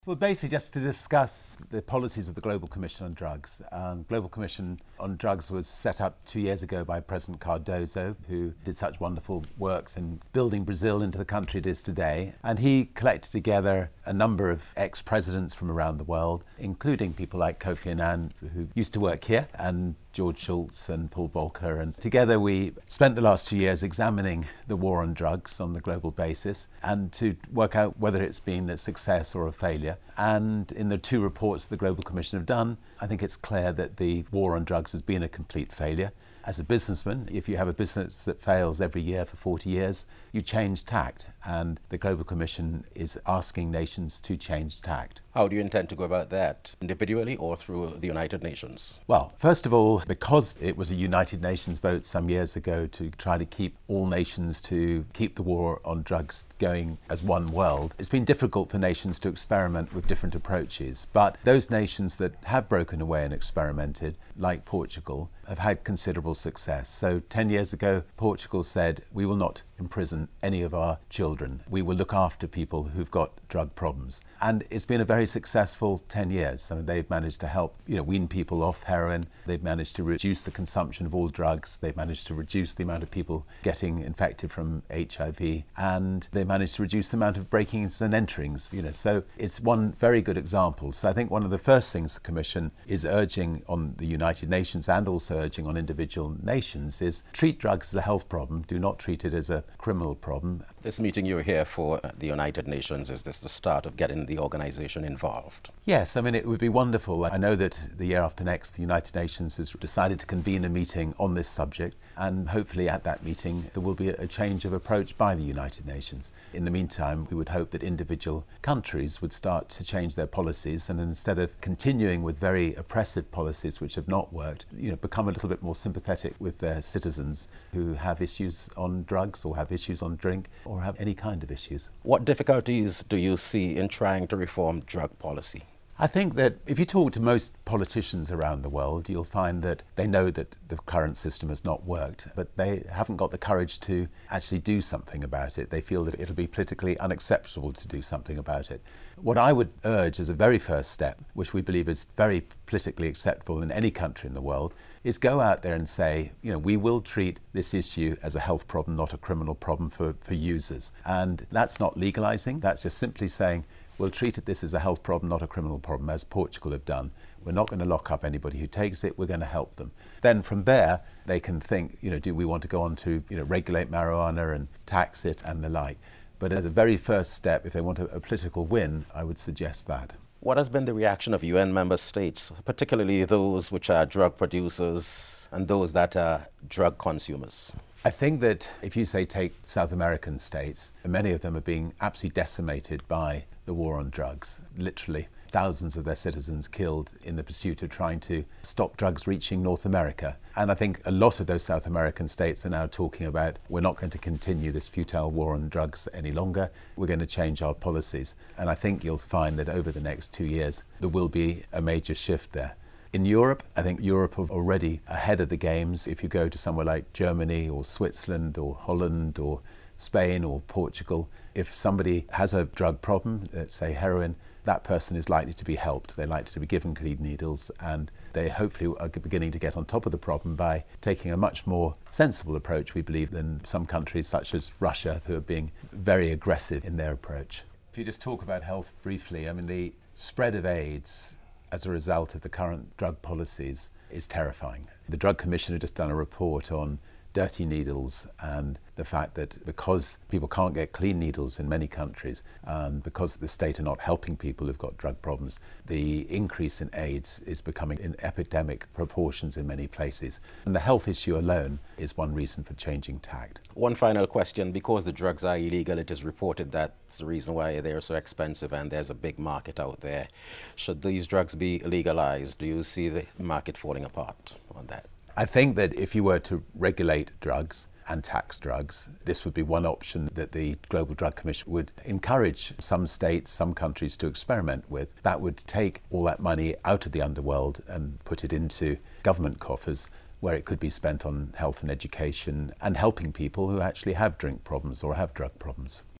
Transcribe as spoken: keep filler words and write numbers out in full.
Well, basically, just to discuss the policies of the Global Commission on Drugs. Um, Global Commission on Drugs was set up two years ago by President Cardoso, who did such wonderful works in building Brazil into the country it is today. And he collected together a number of ex-presidents from around the world, including people like Kofi Annan, who used to work here, and George Shultz and Paul Volcker. And together we spent the last two years examining the war on drugs on the global basis and to work out whether it's been a success or a failure. And in the two reports the Global Commission have done, I think it's clear that the war on drugs has been a complete failure. As a businessman, if you have a business that fails every year for forty years, you change tact. And the Global Commission is asking nations to change tact. How do you intend to go about that, individually or through the United Nations? Well, first of all, because it was a United Nations vote some years ago to try to keep all nations to keep the war on drugs going as one world, it's been difficult for nations to experiment with different approaches. But those nations that have broken away and experimented, like Portugal, have had considerable success. So ten years ago, Portugal said, we will not imprison any of our children. We will look after people who've got drug problems. And it's been a very successful ten years. I mean, they've managed to help, you know, wean people off heroin. They've managed to reduce the consumption of all drugs. They've managed to reduce the amount of people getting infected from H I V. And they managed to reduce the amount of break-ins and enterings, you know. So it's one very good example. So I think one of the first things the Commission is urging on the United Nations and also urging on individual nations is treat drugs as a health problem. Do not treat it as a criminal problem. This meeting you're here for at the United Nations, is this the start of getting the organization involved? Yes, I mean, it would be wonderful. I know that the year after next, the United Nations has decided to convene a meeting on this subject, and hopefully at that meeting there will be a change of approach by the United Nations. In the meantime, we would hope that individual countries would start to change their policies, and instead of continuing with very oppressive policies which have not worked, you know, become a little bit more sympathetic with their citizens who have issues on drugs or have issues on drink or have any kind of issues. What difficulties do you see in trying to reform drug policy? I think that if you talk to most politicians around the world, you'll find that they know that the current system has not worked, but they haven't got the courage to actually do something about it. They feel that it'll be politically unacceptable to do something about it. What I would urge as a very first step, which we believe is very politically acceptable in any country in the world, is go out there and say, you know, we will treat this issue as a health problem, not a criminal problem for, for users. And that's not legalizing, that's just simply saying, we'll treat it this as a health problem, not a criminal problem, as Portugal have done. We're not going to lock up anybody who takes it, we're going to help them. Then from there, they can think, you know, do we want to go on to, you know, regulate marijuana and tax it and the like. But as a very first step, if they want a, a political win, I would suggest that. What has been the reaction of U N member states, particularly those which are drug producers and those that are drug consumers? I think that if you say take South American states, many of them are being absolutely decimated by the war on drugs. Literally thousands of their citizens killed in the pursuit of trying to stop drugs reaching North America. And I think a lot of those South American states are now talking about, we're not going to continue this futile war on drugs any longer. We're going to change our policies. And I think you'll find that over the next two years, there will be a major shift there. In Europe, I think Europe are already ahead of the games. If you go to somewhere like Germany or Switzerland or Holland or Spain or Portugal, if somebody has a drug problem, let's say heroin, that person is likely to be helped. They're likely to be given clean needles, and they hopefully are beginning to get on top of the problem by taking a much more sensible approach, we believe, than some countries such as Russia, who are being very aggressive in their approach. If you just talk about health briefly, I mean, the spread of AIDS as a result of the current drug policies is terrifying. The Drug Commission had just done a report on dirty needles and the fact that because people can't get clean needles in many countries, and because the state are not helping people who've got drug problems, the increase in AIDS is becoming in epidemic proportions in many places. And the health issue alone is one reason for changing tact. One final question. Because the drugs are illegal, it is reported that's the reason why they're so expensive and there's a big market out there. Should these drugs be legalized? Do you see the market falling apart on that? I think that if you were to regulate drugs and tax drugs, this would be one option that the Global Drug Commission would encourage some states, some countries to experiment with. That would take all that money out of the underworld and put it into government coffers, where it could be spent on health and education and helping people who actually have drink problems or have drug problems.